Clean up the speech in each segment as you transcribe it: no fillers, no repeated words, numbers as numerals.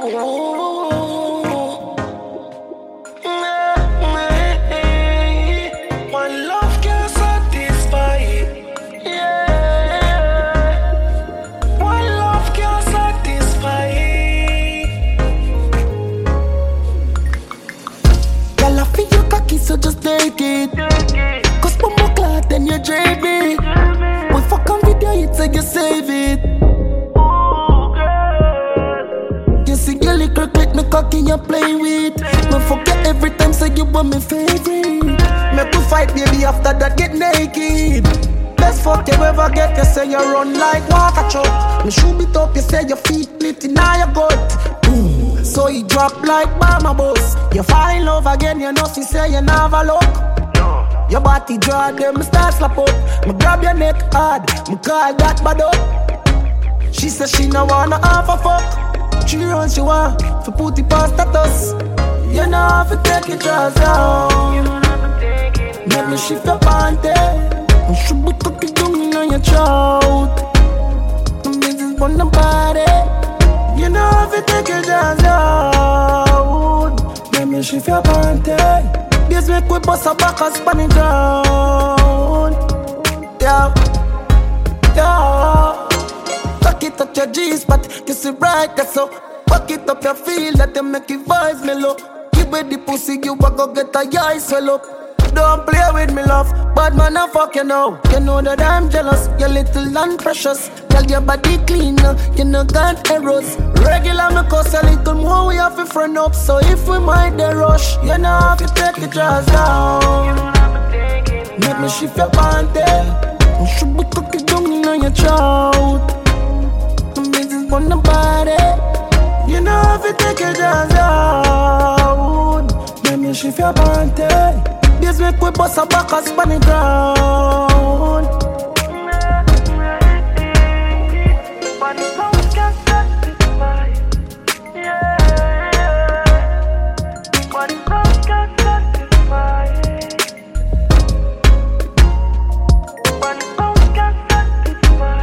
One love can satisfy. Yeah. One love can satisfy. Girl, I feel your cocky, so just take it. Cause for more clout, then you drape it. We fuck on video, you take you save it. You see your liquor click, me cocky you play with. Me forget every time, say you were my favorite. Make we fight, baby, after that get naked. Best fuck you ever get, you say you run like water truck. Me shoot it up, you say your feet lit in your gut. So you drop like mama boss. You fall in love again, you know she say you never look. Your body draw them, start slap up. Me grab your neck hard, me call that bad up. She say she no wanna half a fuck. She runs, she want to put it past status. You know how to take your jaws down. Make me shift your panty. You should be cooking down in your throat. The business on the body. You know how to take your jaws down. Make me shift your panty. This week we bust a back and span it down. Yeah, yeah. Tuck it up your G-spot, kiss it right, that's so. Fuck it up your feel, let them make it vibes mellow. Give me the pussy, you a go get a eye swell up. Don't play with me, love. Bad man, I fuck you now. You know that I'm jealous. You're little and precious. Tell your body clean, you know got errors. Regular, me cause a little more. We have to front up. So if we mind the rush, you know how to take the jaws down. Make me shift your panty. You should be cooking down in your throat. The business on the body. You know how to take your jaws down. Make me shift your panty. This week we bust a back and span it ground. One love can satisfy. Yeah. One love can satisfy. One love can satisfy.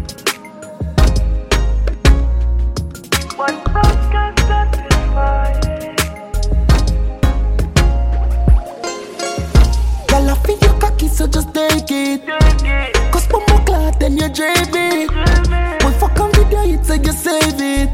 One love can satisfy. Girl, I feel your cocky, so just take it. Cause for more clout, then you drape it. We fuck on video, you take you save it.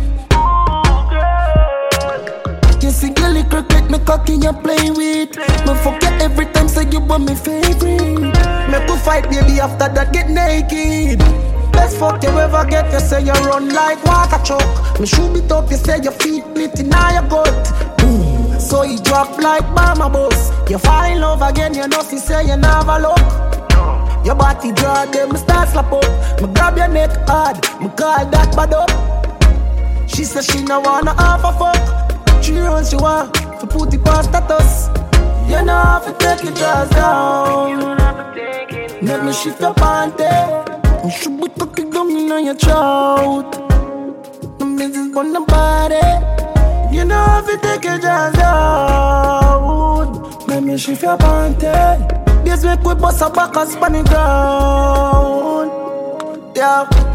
You see your liquor click, me cocky you play with. Me forget every time, say you were my favorite. Make we fight, baby, after that get naked. Best fuck you ever get, you say you run like water truck. Me shoot it up, you say your feet lit in your gut. So you drop like mama boss. You fall in love again, you know she say you never look. Your body draw them, start slap up. Me grab your neck hard, me call that bad up. She say she no wanna half a fuck. She runs, she want to put it past status. You know how to take your jaws down. Make me shift your panty. You should be cooking down in your throat. The business on the body. You know how to take your jaws down. Make me shift your panty. This week we bust a back and span it ground. Yeah.